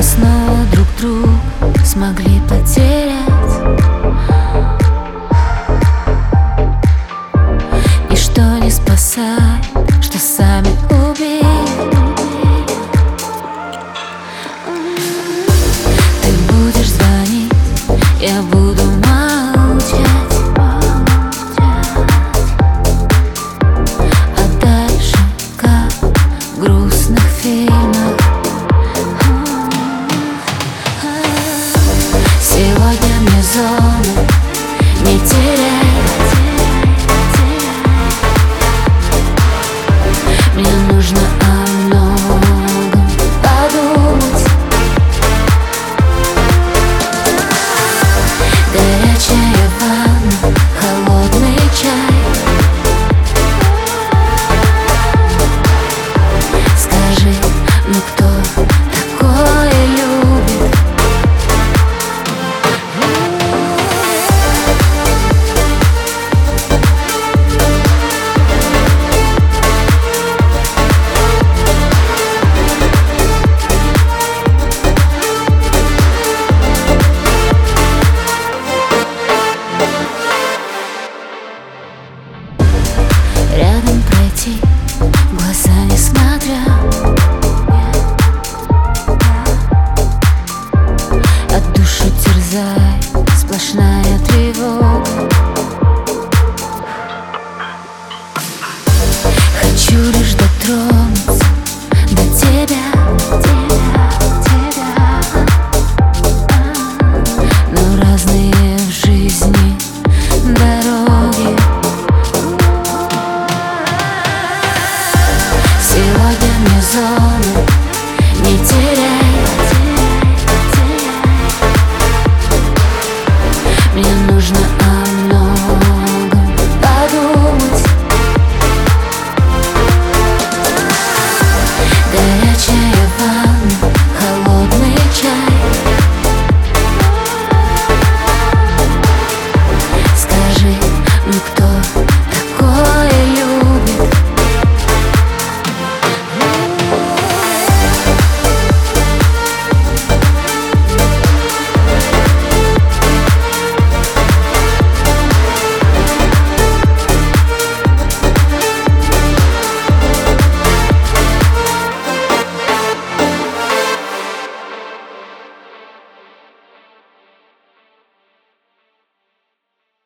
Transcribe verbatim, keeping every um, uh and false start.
снова друг друга смогли потерять. И что не спасает, что сами убили. Ты будешь звонить, я буду молчать, а дальше, как в грустных фильмах, сегодня мне зоны не терять. Мне нужно о многом подумать. Горячая ванна, холодный чай. Скажи, ну кто такое любит? Рядом пройти, в глаза не смотря, от душу терзает сплошная тревога. Хочу лишь дотронуться до тебя, тебя, тебя. Но разные в жизни дороги. Сегодня мне зоны не терять. Мне нужно о многом подумать. Горячая